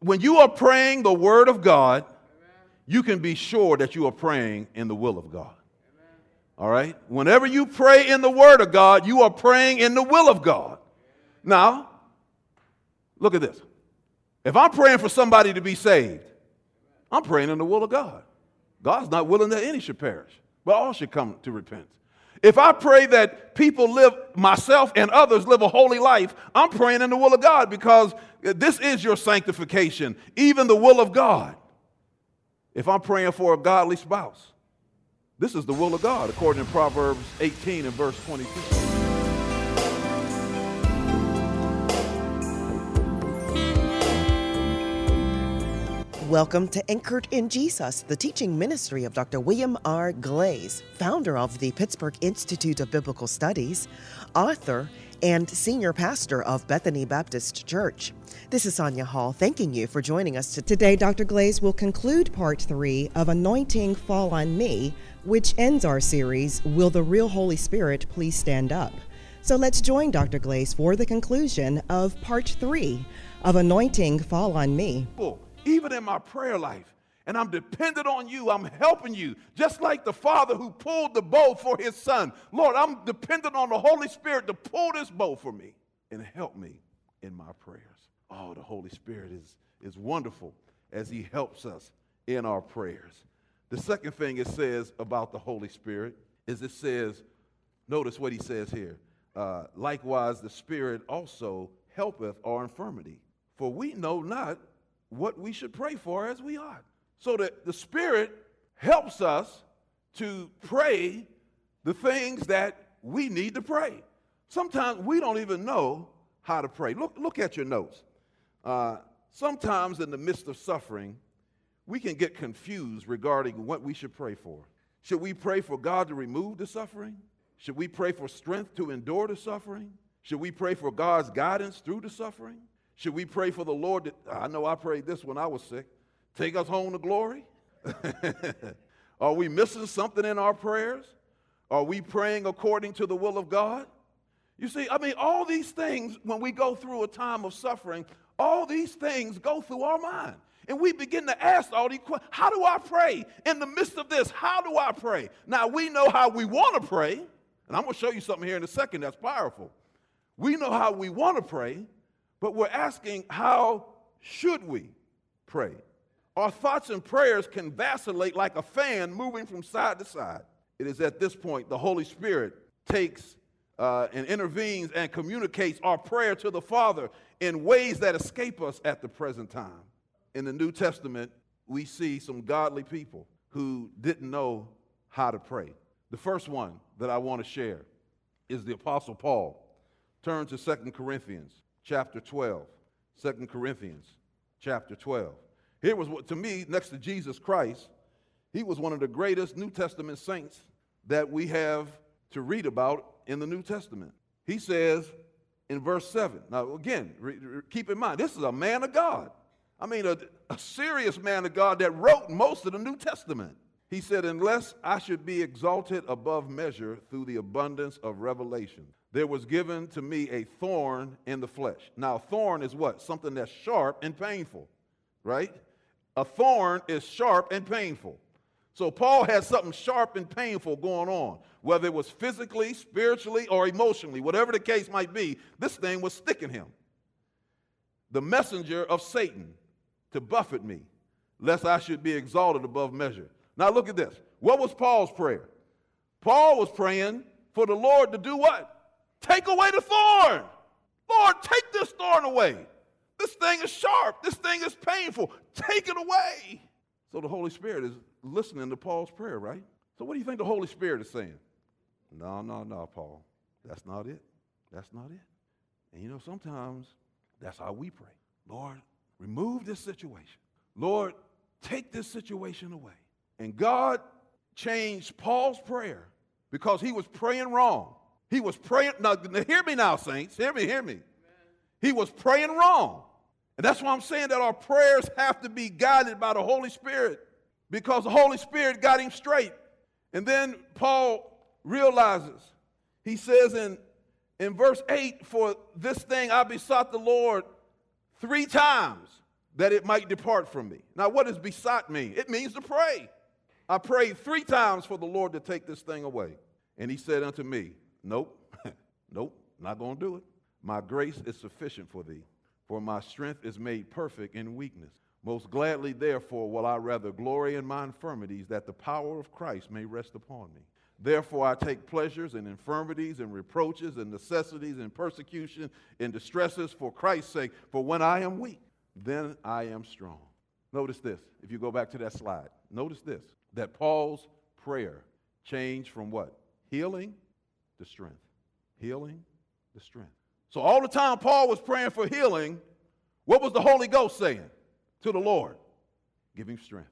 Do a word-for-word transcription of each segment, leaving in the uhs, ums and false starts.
when you are praying the word of God, you can be sure that you are praying in the will of God. All right? Whenever you pray in the word of God, you are praying in the will of God. Now, look at this. If I'm praying for somebody to be saved, I'm praying in the will of God. God's not willing that any should perish, but all should come to repentance. If I pray that people live, myself and others live a holy life, I'm praying in the will of God, because this is your sanctification, even the will of God. If I'm praying for a godly spouse, this is the will of God, according to Proverbs eighteen and verse twenty-two. Welcome to Anchored in Jesus, the teaching ministry of Doctor William R. Glaze, founder of the Pittsburgh Institute of Biblical Studies, author, and senior pastor of Bethany Baptist Church. This is Sonia Hall, thanking you for joining us today. Doctor Glaze will conclude part three of Anointing Fall on Me, which ends our series, Will the Real Holy Spirit Please Stand Up? So let's join Doctor Glaze for the conclusion of part three of Anointing Fall on Me. Even in my prayer life, and I'm dependent on you, I'm helping you, just like the father who pulled the bow for his son. Lord, I'm dependent on the Holy Spirit to pull this bow for me and help me in my prayers. Oh, the Holy Spirit is, is wonderful as he helps us in our prayers. The second thing it says about the Holy Spirit is it says, notice what he says here, uh, likewise the Spirit also helpeth our infirmity, for we know not what we should pray for as we ought. So that the Spirit helps us to pray the things that we need to pray. Sometimes we don't even know how to pray. Look, look at your notes. Uh, sometimes in the midst of suffering, we can get confused regarding what we should pray for. Should we pray for God to remove the suffering? Should we pray for strength to endure the suffering? Should we pray for God's guidance through the suffering? Should we pray for the Lord? That, I know I prayed this when I was sick. Take us home to glory? Are we missing something in our prayers? Are we praying according to the will of God? You see, I mean, all these things, when we go through a time of suffering, all these things go through our mind. And we begin to ask all these questions. How do I pray? In the midst of this, how do I pray? Now, we know how we want to pray. And I'm going to show you something here in a second that's powerful. We know how we want to pray. But we're asking, how should we pray? Our thoughts and prayers can vacillate like a fan moving from side to side. It is at this point the Holy Spirit takes uh, and intervenes and communicates our prayer to the Father in ways that escape us at the present time. In the New Testament, we see some godly people who didn't know how to pray. The first one that I want to share is the Apostle Paul. Turn to Second Corinthians. Chapter twelve, Second Corinthians, chapter twelve. Here was what, to me, next to Jesus Christ, he was one of the greatest New Testament saints that we have to read about in the New Testament. He says in verse seven, now again, re, re, keep in mind, this is a man of God. I mean, a, a serious man of God that wrote most of the New Testament. He said, unless I should be exalted above measure through the abundance of revelation, there was given to me a thorn in the flesh. Now, a thorn is what? Something that's sharp and painful, right? A thorn is sharp and painful. So Paul had something sharp and painful going on, whether it was physically, spiritually, or emotionally, whatever the case might be, this thing was sticking him. The messenger of Satan to buffet me, lest I should be exalted above measure. Now look at this. What was Paul's prayer? Paul was praying for the Lord to do what? Take away the thorn. Lord, take this thorn away. This thing is sharp. This thing is painful. Take it away. So the Holy Spirit is listening to Paul's prayer, right? So what do you think the Holy Spirit is saying? No, no, no, Paul. That's not it. That's not it. And you know, sometimes that's how we pray. Lord, remove this situation. Lord, take this situation away. And God changed Paul's prayer because he was praying wrong. He was praying, now hear me now, saints, hear me, hear me. Amen. He was praying wrong. And that's why I'm saying that our prayers have to be guided by the Holy Spirit, because the Holy Spirit got him straight. And then Paul realizes, he says in, in verse eight, for this thing I besought the Lord three times, that it might depart from me. Now, what does besought mean? It means to pray. I prayed three times for the Lord to take this thing away. And he said unto me, nope, nope, not going to do it. My grace is sufficient for thee, for my strength is made perfect in weakness. Most gladly, therefore, will I rather glory in my infirmities, that the power of Christ may rest upon me. Therefore, I take pleasures in infirmities and reproaches and necessities and persecution and distresses for Christ's sake. For when I am weak, then I am strong. Notice this. If you go back to that slide, notice this, that Paul's prayer changed from what? Healing to strength. Healing to strength. So all the time Paul was praying for healing, what was the Holy Ghost saying to the Lord? Give him strength.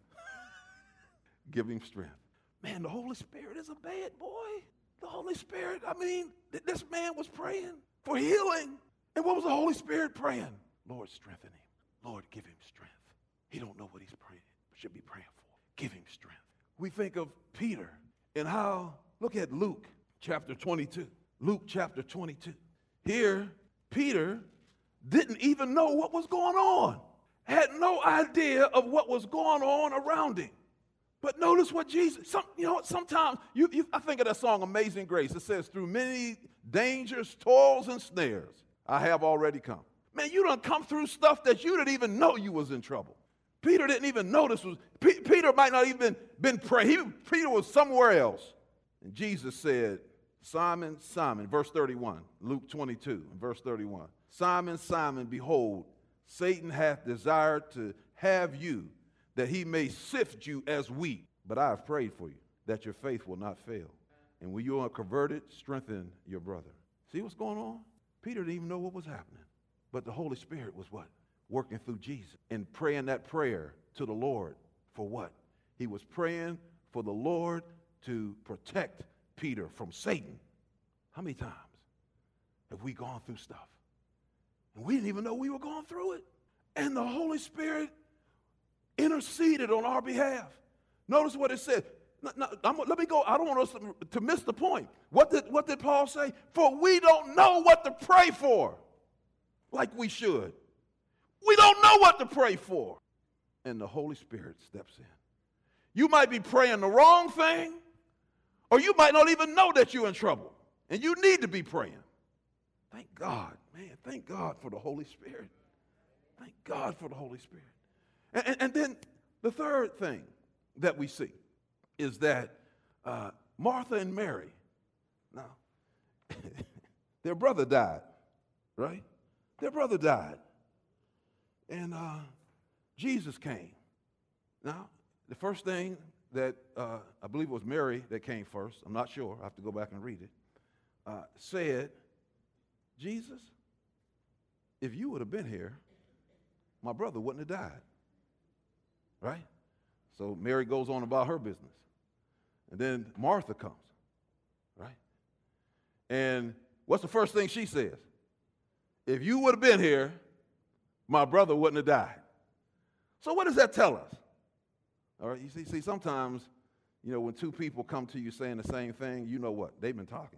Give him strength. Man, the Holy Spirit is a bad boy. The Holy Spirit, I mean, th- this man was praying for healing. And what was the Holy Spirit praying? Lord, strengthen him. Lord, give him strength. He don't know what he's praying, should be praying for. Give him strength. We think of Peter and how, look at Luke chapter twenty-two. Luke chapter twenty-two. Here, Peter didn't even know what was going on. Had no idea of what was going on around him. But notice what Jesus, some, you know, sometimes, you, you, I think of that song, Amazing Grace. It says, through many dangers, toils, and snares, I have already come. Man, you done come through stuff that you didn't even know you was in trouble. Peter didn't even know this was, P- Peter might not even been praying. Peter was somewhere else. And Jesus said, Simon, Simon, verse thirty-one, Luke twenty-two, verse thirty-one. Simon, Simon, behold, Satan hath desired to have you, that he may sift you as wheat. But I have prayed for you, that your faith will not fail. And when you are converted, strengthen your brother. See what's going on? Peter didn't even know what was happening. But the Holy Spirit was what? Working through Jesus and praying that prayer to the Lord for what? He was praying for the Lord to protect Peter from Satan. How many times have we gone through stuff? And we didn't even know we were going through it. And the Holy Spirit interceded on our behalf. Notice what it said. No, no, I'm, let me go. I don't want us to, to miss the point. What did, what did Paul say? For we don't know what to pray for like we should. We don't know what to pray for. And the Holy Spirit steps in. You might be praying the wrong thing, or you might not even know that you're in trouble, and you need to be praying. Thank God, man. Thank God for the Holy Spirit. Thank God for the Holy Spirit. And, and, and then the third thing that we see is that uh, Martha and Mary, now, their brother died, right? Their brother died. And uh, Jesus came. Now, the first thing that, uh, I believe it was Mary that came first, I'm not sure, I have to go back and read it, uh, said, Jesus, if you would have been here, my brother wouldn't have died. Right? So Mary goes on about her business. And then Martha comes. Right? And what's the first thing she says? If you would have been here, my brother wouldn't have died. So what does that tell us? All right, you see, see, sometimes, you know, when two people come to you saying the same thing, you know what? They've been talking.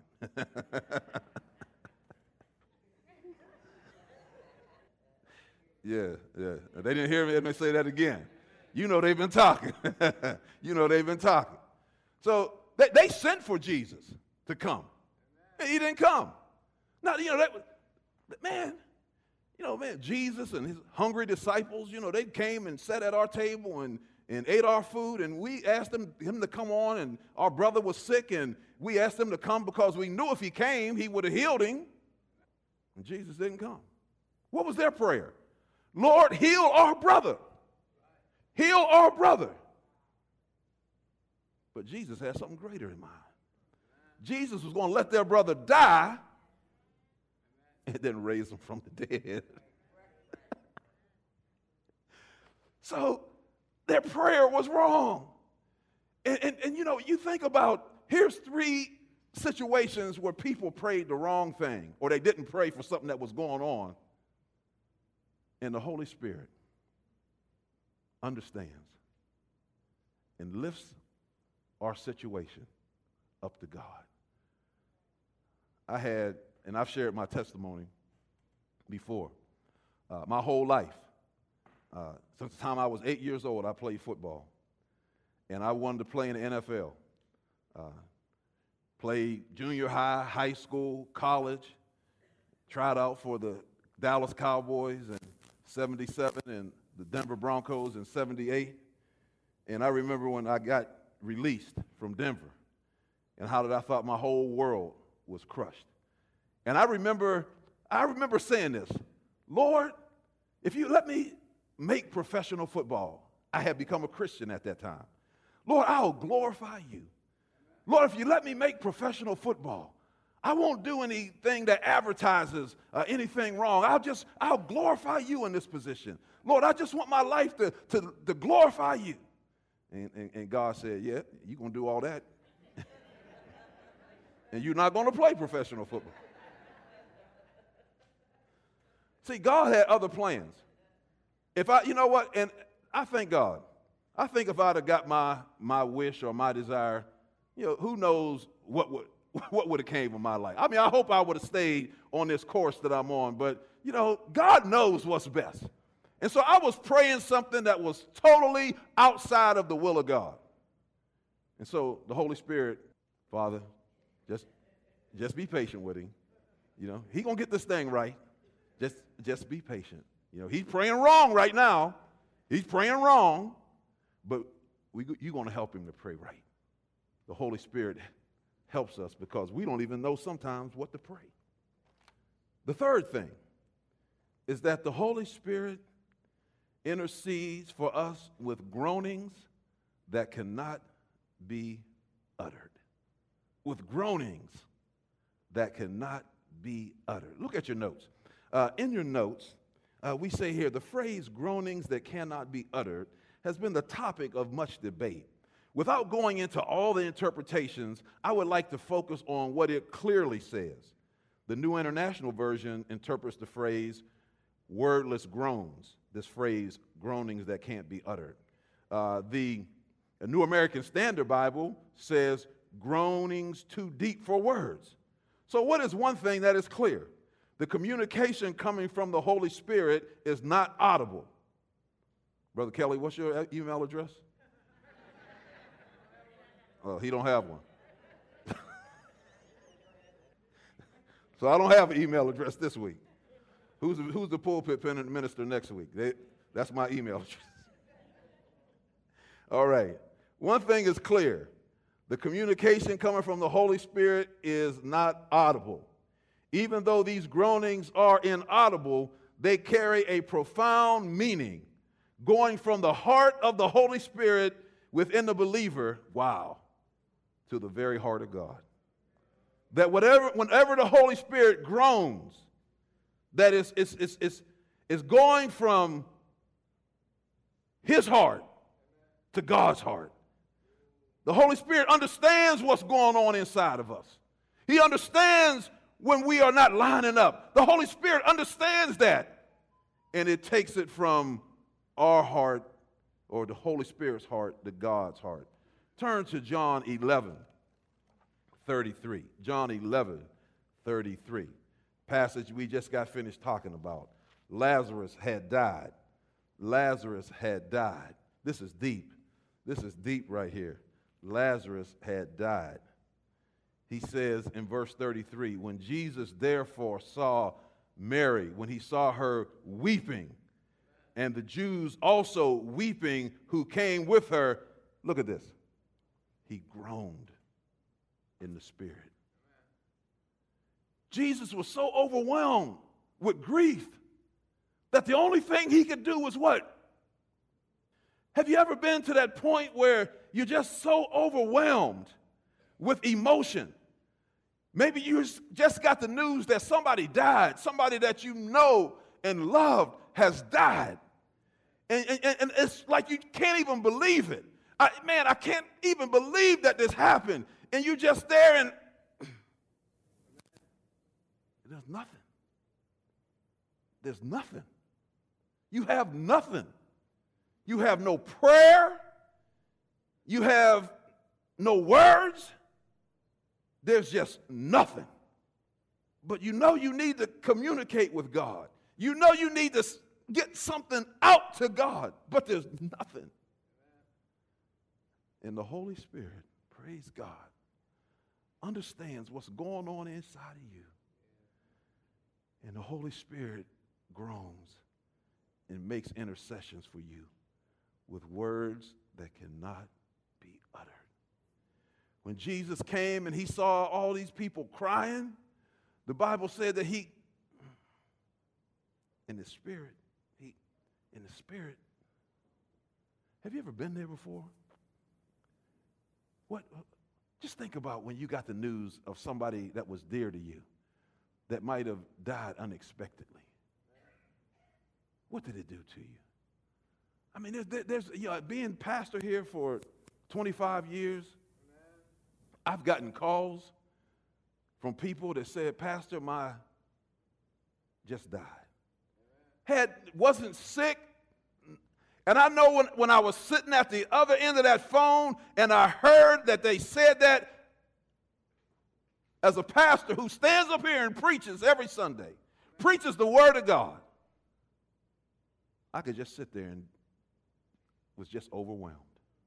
yeah, yeah. They didn't hear me, let me say that again. You know they've been talking. You know they've been talking. So they, they sent for Jesus to come. And he didn't come. Now, you know, that was, man, you know, man, Jesus and his hungry disciples, you know, they came and sat at our table and, and ate our food, and we asked him, him to come on, and our brother was sick, and we asked him to come because we knew if he came, he would have healed him. And Jesus didn't come. What was their prayer? Lord, heal our brother. Heal our brother. But Jesus had something greater in mind. Jesus was going to let their brother die and then raise him from the dead. So their prayer was wrong. And, and, and, you know, you think about, here's three situations where people prayed the wrong thing, or they didn't pray for something that was going on. And the Holy Spirit understands and lifts our situation up to God. I had, and I've shared my testimony before, uh, my whole life, Uh, since the time I was eight years old, I played football. And I wanted to play in the N F L. Uh, played junior high, high school, college. Tried out for the Dallas Cowboys in seventy-seven and the Denver Broncos in seventy-eight. And I remember when I got released from Denver and how that I thought my whole world was crushed. And I remember, I remember saying this, Lord, if you let me make professional football, I had become a Christian at that time. Lord, I'll glorify you. Lord, if you let me make professional football, I won't do anything that advertises uh, anything wrong. I'll just, I'll glorify you in this position. Lord, I just want my life to, to, to glorify you. And, and, and God said, yeah, you're going to do all that. And you're not going to play professional football. See, God had other plans. If I, you know what, and I thank God. I think if I'd have got my, my wish or my desire, you know, who knows what would, what would have came of my life. I mean, I hope I would have stayed on this course that I'm on, but, you know, God knows what's best. And so I was praying something that was totally outside of the will of God. And so the Holy Spirit, Father, just, just be patient with him. You know, he's going to get this thing right. Just, just be patient. You know, he's praying wrong right now. He's praying wrong, but we, you're going to help him to pray right. The Holy Spirit helps us because we don't even know sometimes what to pray. The third thing is that the Holy Spirit intercedes for us with groanings that cannot be uttered. With groanings that cannot be uttered. Look at your notes. Uh, in your notes, uh, we say here, the phrase groanings that cannot be uttered has been the topic of much debate. Without going into all the interpretations, I would like to focus on what it clearly says. The New International Version interprets the phrase wordless groans, this phrase groanings that can't be uttered. Uh, the New American Standard Bible says groanings too deep for words. So what is one thing that is clear? The communication coming from the Holy Spirit is not audible. Brother Kelly, what's your email address? Oh, he don't have one. So I don't have an email address this week. Who's, who's the pulpit minister next week? They, that's my email address. All right. One thing is clear. The communication coming from the Holy Spirit is not audible. Even though these groanings are inaudible, they carry a profound meaning going from the heart of the Holy Spirit within the believer, wow, to the very heart of God. That whatever, whenever the Holy Spirit groans, that is, is, is, is, is going from his heart to God's heart. The Holy Spirit understands what's going on inside of us. He understands when we are not lining up. The Holy Spirit understands that. And it takes it from our heart, or the Holy Spirit's heart, to God's heart. Turn to John eleven thirty-three. John eleven thirty-three. Passage we just got finished talking about. Lazarus had died. Lazarus had died. This is deep. This is deep right here. Lazarus had died. He says in verse thirty-three, when Jesus therefore saw Mary, when he saw her weeping, and the Jews also weeping who came with her, look at this. He groaned in the spirit. Jesus was so overwhelmed with grief that the only thing he could do was what? Have you ever been to that point where you're just so overwhelmed with emotion? Maybe you just got the news that somebody died, somebody that you know and loved has died. And, and, and it's like you can't even believe it. I, man, I can't even believe that this happened. And you're just there and there's nothing. There's nothing. You have nothing. You have no prayer. You have no words. There's just nothing. But you know you need to communicate with God. You know you need to get something out to God, but there's nothing. And the Holy Spirit, praise God, understands what's going on inside of you. And the Holy Spirit groans and makes intercessions for you with words that cannot be uttered. When Jesus came and he saw all these people crying, the Bible said that he, in the spirit, he, in the spirit, have you ever been there before? What? Just think about when you got the news of somebody that was dear to you that might have died unexpectedly. What did it do to you? I mean, there's, there's you know, being pastor here for twenty-five years, I've gotten calls from people that said, Pastor, my just died. Had, wasn't sick. And I know when, when I was sitting at the other end of that phone and I heard that they said that, as a pastor who stands up here and preaches every Sunday, preaches the Word of God, I could just sit there and was just overwhelmed.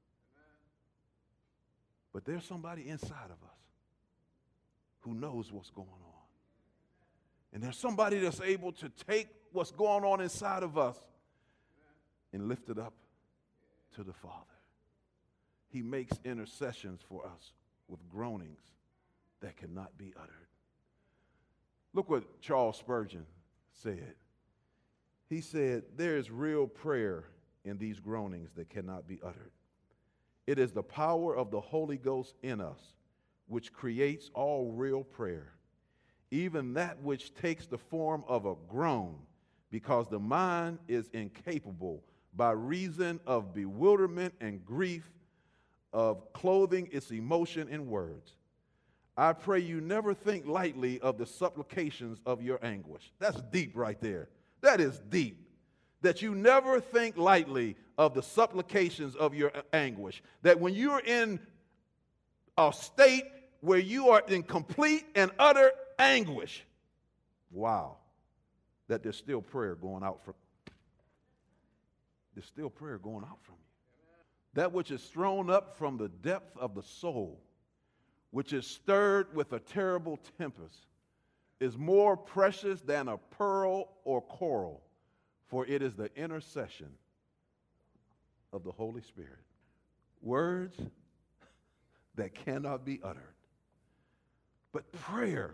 But there's somebody inside of us who knows what's going on. And there's somebody that's able to take what's going on inside of us and lift it up to the Father. He makes intercessions for us with groanings that cannot be uttered. Look what Charles Spurgeon said. He said, there is real prayer in these groanings that cannot be uttered. It is the power of the Holy Ghost in us which creates all real prayer, even that which takes the form of a groan, because the mind is incapable by reason of bewilderment and grief of clothing its emotion in words. I pray you never think lightly of the supplications of your anguish. That's deep right there. That is deep. That you never think lightly of the supplications of your anguish. That when you're in a state where you are in complete and utter anguish, wow, that there's still prayer going out from there's still prayer going out from you. That which is thrown up from the depth of the soul, which is stirred with a terrible tempest, is more precious than a pearl or coral, for it is the intercession of the Holy Spirit. Words that cannot be uttered. But prayer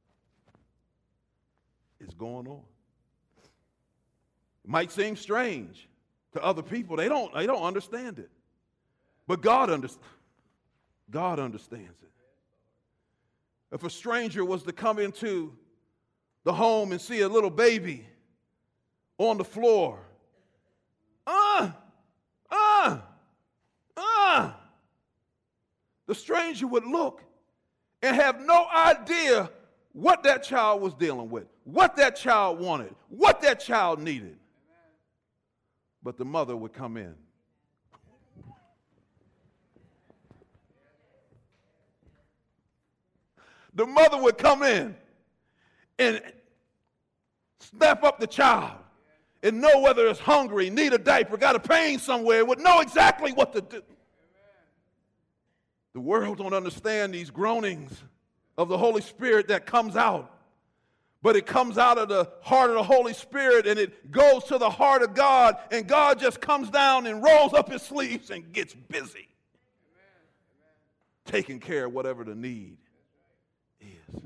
is going on. It might seem strange to other people. They don't, they don't understand it. But God, underst- God understands it. If a stranger was to come into the home and see a little baby on the floor, ah, ah, ah, the stranger would look and have no idea what that child was dealing with, what that child wanted, what that child needed. But the mother would come in. The mother would come in and snap up the child and know whether it's hungry, need a diaper, got a pain somewhere, would know exactly what to do. The world don't understand these groanings of the Holy Spirit that comes out. But it comes out of the heart of the Holy Spirit and it goes to the heart of God, and God just comes down and rolls up his sleeves and gets busy. Amen. Taking care of whatever the need is.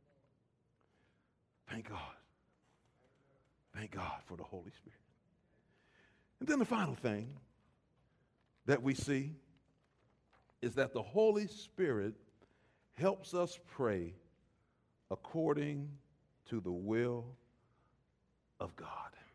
Thank God. Thank God for the Holy Spirit. And then the final thing that we see is that the Holy Spirit helps us pray according to the will of God.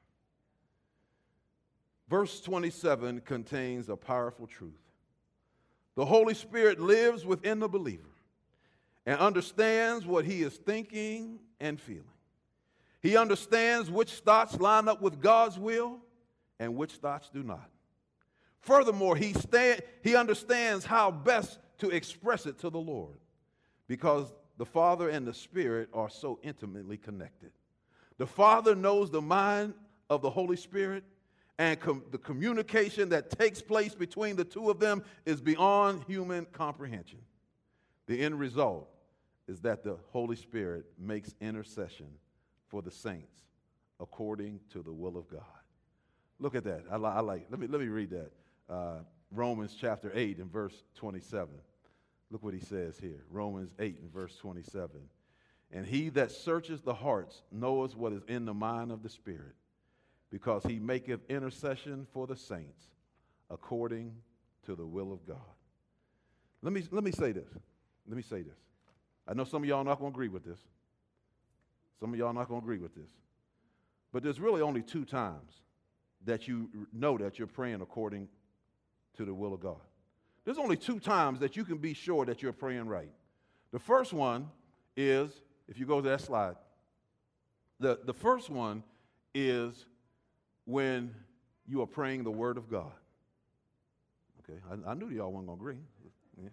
Verse twenty-seven contains a powerful truth. The Holy Spirit lives within the believer and understands what he is thinking and feeling. He understands which thoughts line up with God's will and which thoughts do not. Furthermore, he, stand, he understands how best to express it to the Lord, because the Father and the Spirit are so intimately connected. The Father knows the mind of the Holy Spirit and com- the communication that takes place between the two of them is beyond human comprehension. The end result is that the Holy Spirit makes intercession for the saints according to the will of God. Look at that. I, li- I like. Let me let me read that. Uh, Romans chapter eight and verse twenty-seven. Look what he says here. Romans eight and verse twenty-seven. And he that searches the hearts knoweth what is in the mind of the Spirit, because he maketh intercession for the saints according to the will of God. Let me let me say this. Let me say this. I know some of y'all are not going to agree with this. Some of y'all are not going to agree with this. But there's really only two times that you know that you're praying according to the will of God. There's only two times that you can be sure that you're praying right. The first one is, if you go to that slide, the, the first one is when you are praying the word of God. Okay, I, I knew y'all weren't going to agree. Yeah.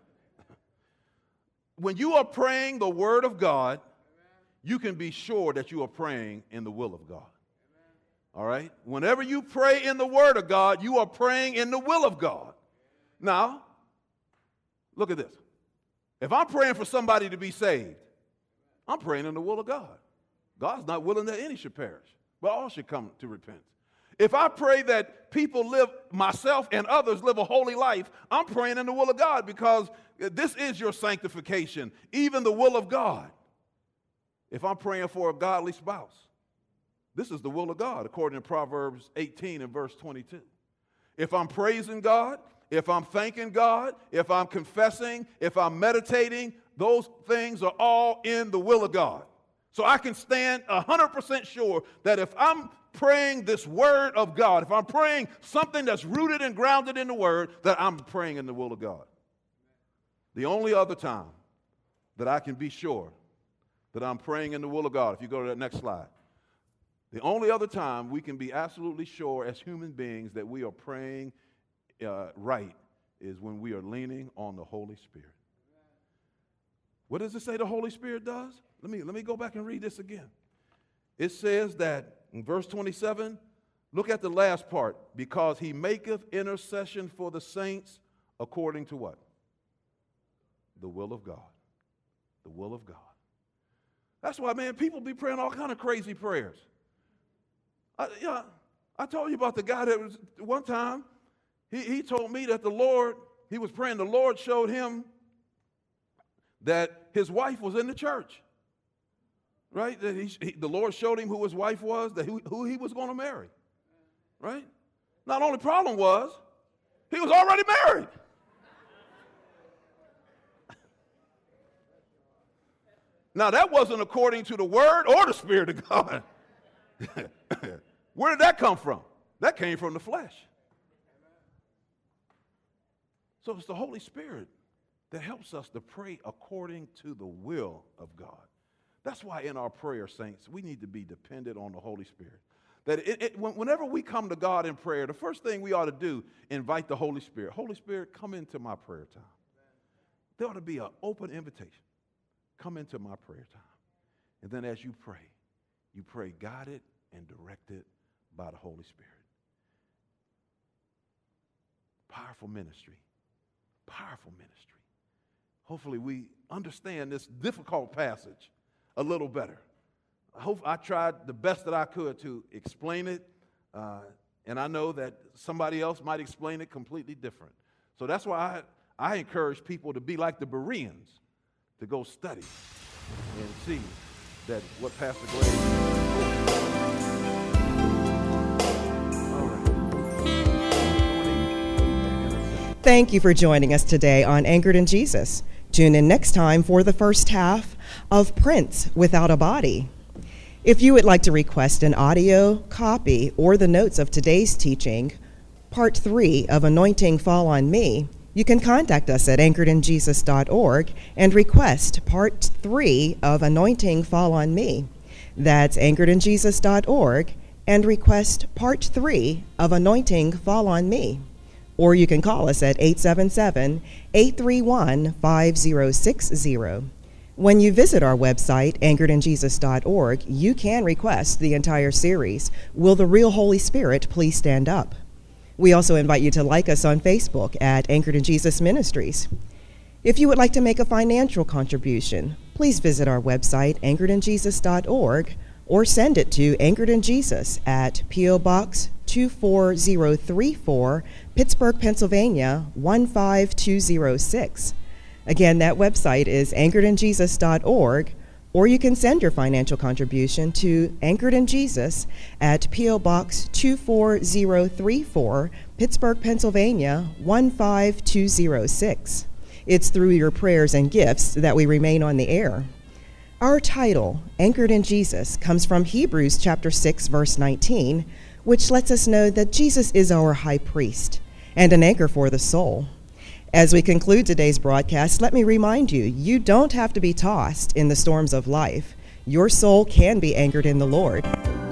When you are praying the word of God, you can be sure that you are praying in the will of God. All right? Whenever you pray in the word of God, you are praying in the will of God. Now, look at this. If I'm praying for somebody to be saved, I'm praying in the will of God. God's not willing that any should perish, but all should come to repentance. If I pray that people live, myself and others live a holy life, I'm praying in the will of God, because this is your sanctification, even the will of God. If I'm praying for a godly spouse, this is the will of God, according to Proverbs eighteen and verse twenty-two. If I'm praising God, if I'm thanking God, if I'm confessing, if I'm meditating, those things are all in the will of God. So I can stand one hundred percent sure that if I'm praying this word of God, if I'm praying something that's rooted and grounded in the word, that I'm praying in the will of God. The only other time that I can be sure that I'm praying in the will of God, if you go to that next slide, the only other time we can be absolutely sure as human beings that we are praying uh, right is when we are leaning on the Holy Spirit. What does it say the Holy Spirit does? Let me, let me go back and read this again. It says that in verse twenty-seven, look at the last part, because he maketh intercession for the saints according to what? The will of God. The will of God. That's why, man, people be praying all kind of crazy prayers. I, you know, I told you about the guy that was, one time, he, he told me that the Lord, he was praying, the Lord showed him that his wife was in the church. Right? That he, he, the Lord showed him who his wife was, that who, who he was going to marry. Right? Now, the only problem was, he was already married. Now, that wasn't according to the word or the Spirit of God. Where did that come from? That came from the flesh. So it's the Holy Spirit that helps us to pray according to the will of God. That's why in our prayer, saints, we need to be dependent on the Holy Spirit. That it, it, whenever we come to God in prayer, the first thing we ought to do, invite the Holy Spirit. Holy Spirit, come into my prayer time. There ought to be an open invitation. Come into my prayer time. And then as you pray, you pray guided and directed by the Holy Spirit. Powerful ministry. Powerful ministry. Hopefully we understand this difficult passage a little better. I hope I tried the best that I could to explain it, uh, and I know that somebody else might explain it completely different. So that's why I, I encourage people to be like the Bereans, to go study and see that what Pastor Glaze. All right. Thank you for joining us today on Anchored in Jesus. Tune in next time for the first half of Prince Without a Body. If you would like to request an audio copy or the notes of today's teaching, part three of Anointing Fall on Me, you can contact us at anchored in jesus dot org and request part three of Anointing Fall on Me. That's anchored in jesus dot org and request part three of Anointing Fall on Me. Or you can call us at eight seven seven, eight three one, five zero six zero. When you visit our website, anchored in jesus dot org, you can request the entire series, Will the Real Holy Spirit Please Stand Up? We also invite you to like us on Facebook at Anchored in Jesus Ministries. If you would like to make a financial contribution, please visit our website, anchored in jesus dot org, or send it to Anchored in Jesus at P O Box two four zero three four, Pittsburgh, Pennsylvania one five two zero six. Again, that website is anchored in jesus dot org, or you can send your financial contribution to Anchored in Jesus at P O Box two four zero three four, Pittsburgh, Pennsylvania one five two zero six. It's through your prayers and gifts that we remain on the air. Our title, Anchored in Jesus, comes from Hebrews chapter six, verse nineteen, which lets us know that Jesus is our high priest and an anchor for the soul. As we conclude today's broadcast, let me remind you, you don't have to be tossed in the storms of life. Your soul can be anchored in the Lord.